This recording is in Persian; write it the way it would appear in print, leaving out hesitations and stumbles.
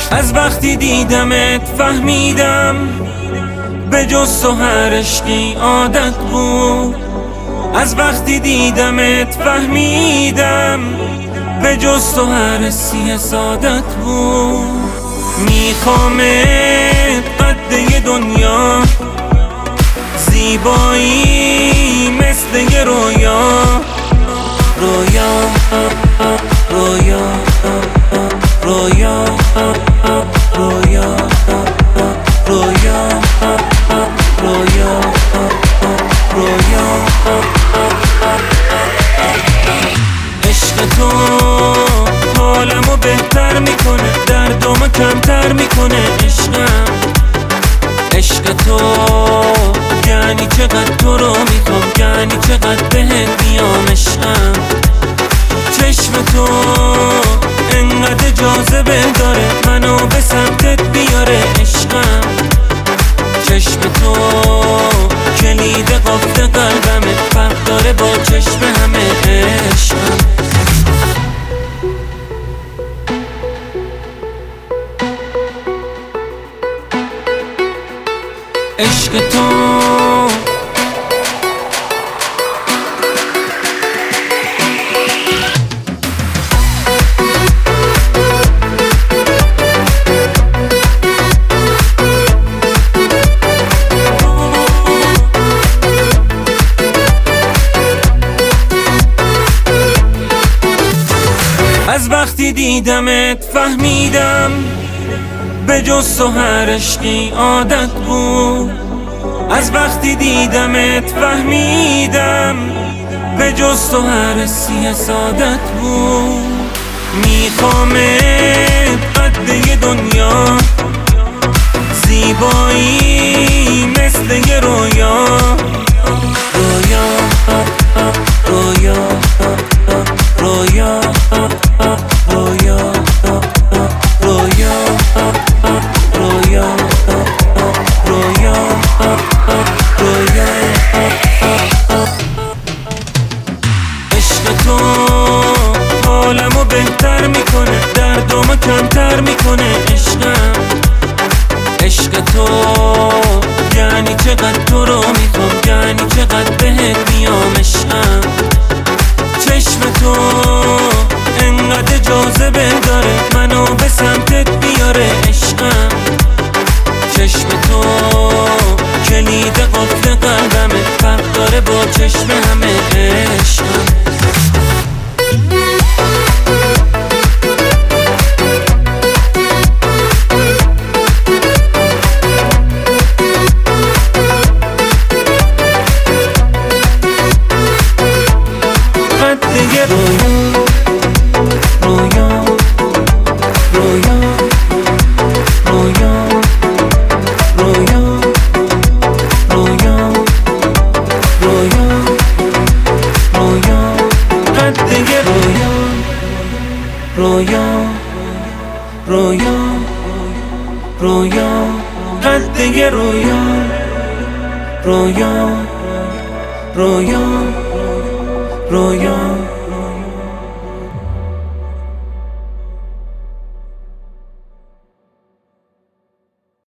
از وقتی دیدمت فهمیدم به جز تو هر عشقی عادت بود. از وقتی دیدمت فهمیدم به جز تو هر حسی سعادت بود. میخوامت قد دنیا، زیبایی مثل یه رویا. رویا رویا رویا رویا رویا رویا رویا. عشق تو حالمو بهتر میکنه، دردمو کمتر میکنه. عشق تو یعنی چقدر تو رو میخوام، یعنی چقدر بهت میام. عشقم چشم تو انقدر جاذبه داره، منو به سمتت بیاره. عشقم چشم تو کلید قفل قلبمه، فرق داره با چشم همه. عشقم عشق تو از وقتی دیدمت فهمیدم به جز تو هر عشقی عادت بود. از وقتی دیدمت فهمیدم به جز تو هر حسی سعادت بود. میخوامت قد دنیا، زیبایی مثل یه رویا. رویا رویا رویا رویا رویا رویا رویا رویا. عشق تو حالمو بهتر میکنه، دردمو کمتر میکنه. عشق تو یعنی چقدر تو رو میخوام، یعنی چقدر بهت میام. عشقم چشم تو انقدر جاذبه داره، منو به سمتت بیاره. عشقم چشم تو کلید قفل قلبمه، فرق داره با چشم همه. عشقم رویا رویا رویا قد یه رویا. رویا رویا رویا